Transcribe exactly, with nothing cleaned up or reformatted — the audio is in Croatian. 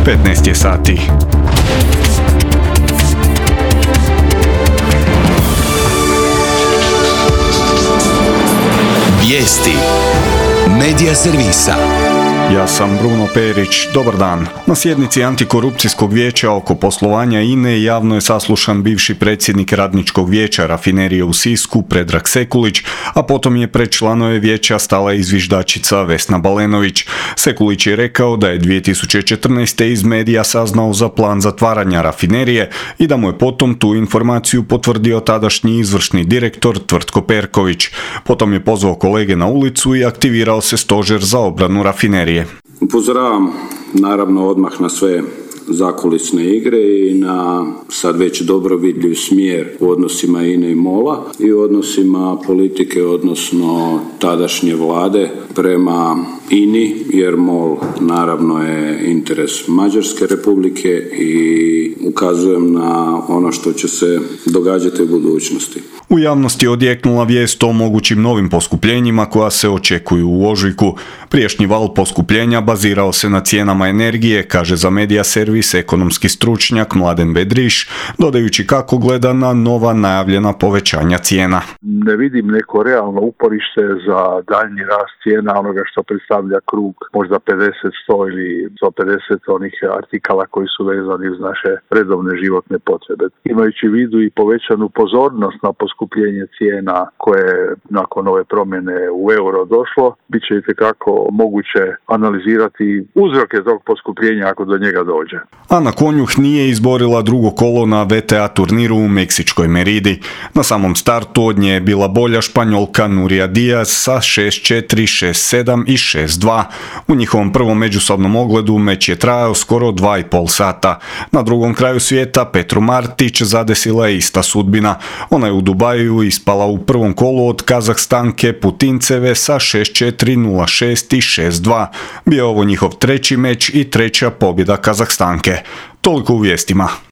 petnaest je sati. Vijesti Medija servisa. Ja sam Bruno Perić, dobar dan. Na sjednici Antikorupcijskog vijeća oko poslovanja I N E javno je saslušan bivši predsjednik Radničkog vijeća Rafinerije u Sisku Predrag Sekulić, a potom je pred članove vijeća stala i zviždačica Vesna Balenović. Sekulić je rekao da je dvije tisuće četrnaeste. iz medija saznao za plan zatvaranja rafinerije i da mu je potom tu informaciju potvrdio tadašnji izvršni direktor Tvrtko Perković. Potom je pozvao kolege na ulicu i aktivirao se stožer za obranu rafinerije. Upozoravam naravno odmah na sve zakulisne igre i na sad već dobro vidljiv smjer u odnosima I N E i MOL-a i u odnosima politike, odnosno tadašnje vlade prema I N I, jer MOL naravno je interes Mađarske republike i ukazujem na ono što će se događati u budućnosti. U javnosti je odjeknula vijest o mogućim novim poskupljenjima koja se očekuju u ožujku. Prijašnji val poskupljenja bazirao se na cijenama energije, kaže za medija servis ekonomski stručnjak Mladen Bedriš, dodajući kako gleda na nova najavljena povećanja cijena. Ne vidim neko realno uporište za daljnji rast cijena onoga što predstavlja krug možda pedeset, sto ili sto pedeset onih artikala koji su vezani uz naše redovne životne potrebe. Imajući u vidu i povećanu pozornost na poskupljenje cijena koje je nakon ove promjene u euro došlo, bit će itekako moguće analizirati uzroke tog poskupljenja ako do njega dođe. Ana Konjuh nije izborila drugo kolo na V T A turniru u meksičkoj Meridi. Na samom startu od nje je bila bolja Španjolka Nuria Diaz sa šest četiri, šest sedam i šest dva. U njihovom prvom međusobnom ogledu meč je trajao skoro dva i pol sata. Na drugom kraju svijeta Petru Martić zadesila je ista sudbina. Ona je u Dubaju ispala u prvom kolu od Kazahstanke Putinceve sa šest četiri, nula šest i šest dva. Bio je ovo njihov treći meč i treća pobjeda Kazahstanke. Toliko u vijestima.